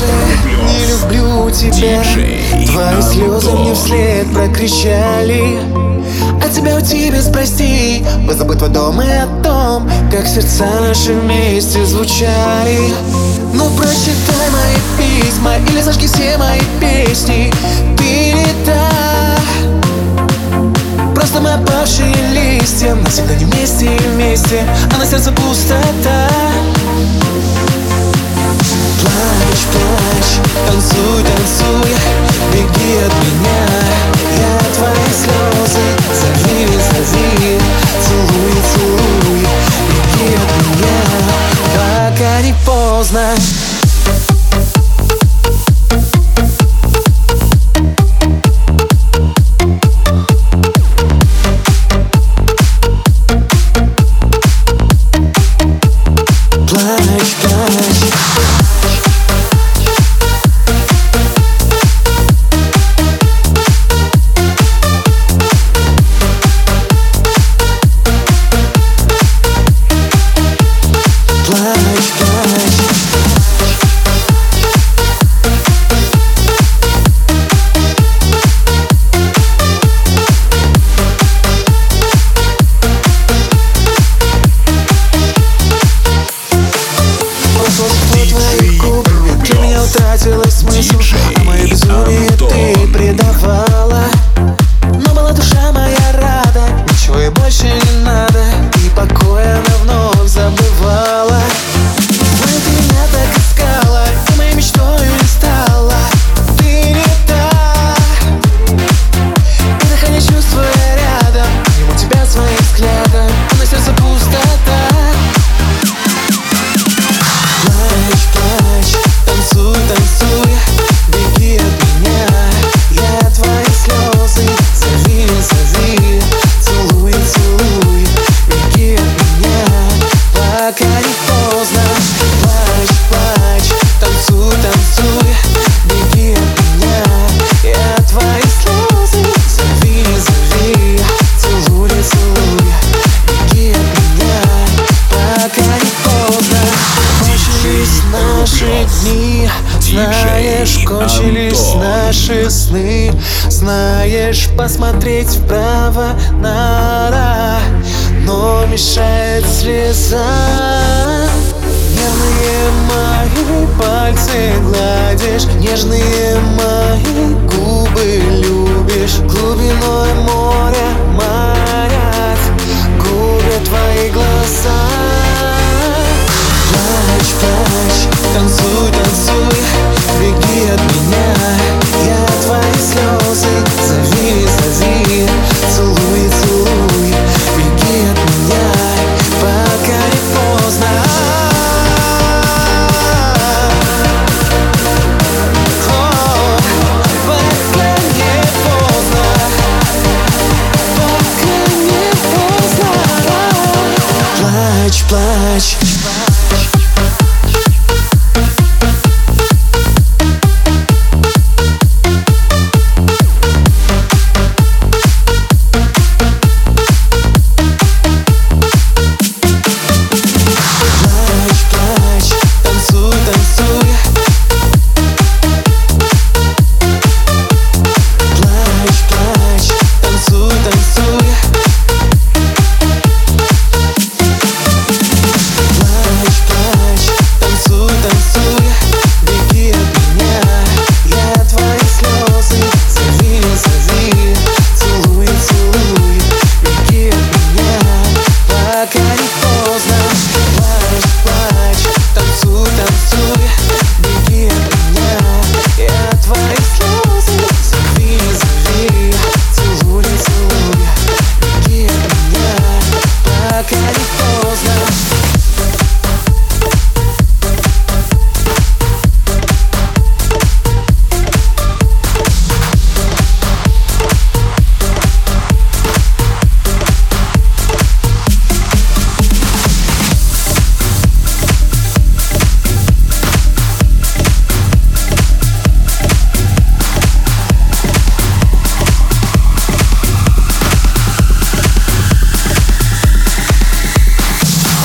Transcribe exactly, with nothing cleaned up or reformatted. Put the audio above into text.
не люблю тебя. Твои слезы мне вслед прокричали: от тебя уйти без прости. Позабыть твой дом и о том, как сердца наши вместе звучали. Ну прочитай мои письма или зажги все мои песни. Ты не та, просто мы опавшие листья, навсегда не вместе и вместе, а на сердце пустота. Плачь, плачь, танцуй, танцуй, беги от меня. Я твои слезы, зови, зови, целуй, целуй, беги от меня, пока не поздно. Плачь, плачь. Для меня утратилось смысл, а мое безумие ты предавала. Но была душа моя рада, ничего ей больше не надо, и покоя она вновь забывала. Знаю, ты меня так искала, и моей мечтой не стала. Ты не та, и дыхание чувствую рядом, мимо тебя своим взглядом, а на сердце пустота. Плачь, плачь, танцуй, танцуй, беги от меня. Я твои слезы, зови, зови, целуй, целуй, беги от меня, пока не поздно. Плачь, плачь, танцуй, танцуй, беги от меня. Я твои слезы, зови, зови, целуй, целуй, беги от меня, пока не поздно. Кончились наши дни, знаешь, кончились наши сны. Знаешь, посмотреть вправо надо, но мешает слеза. Нежные мои пальцы гладишь, нежные